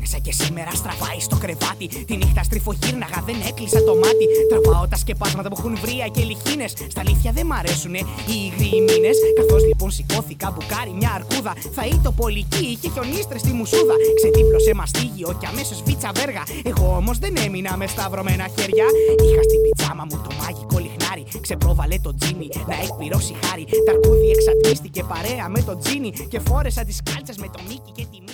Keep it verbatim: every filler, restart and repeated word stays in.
ξύπνησα και σήμερα στραβάει στο κρεβάτι. Τη νύχτα στριφογύρναγα, δεν έκλεισα το μάτι. Τραβάω τα σκεπάσματα που έχουν βρία και λιχίνες. Στα αλήθεια δεν μ' αρέσουνε οι υγροί μήνες. Καθώς λοιπόν σηκώθηκα μπουκάρι μια αρκούδα. Θα το πολική, είχε χιονίστρες στη μουσούδα. Ξετύπλωσε μαστίγιο και αμέσως βίτσα βέργα. Εγώ όμως δεν έμεινα με σταυρωμένα χέρια. Είχα στην πιτζάμα μου το μάγικο λιχνάρι. Ξεπρόβαλε το τζίνι να εκπληρώσει χάρη. Τ' αρκούδι εξατμίστηκε παρέα με το τζίνι. Και φόρεσα τις κάλτσες με το Μίκι και τη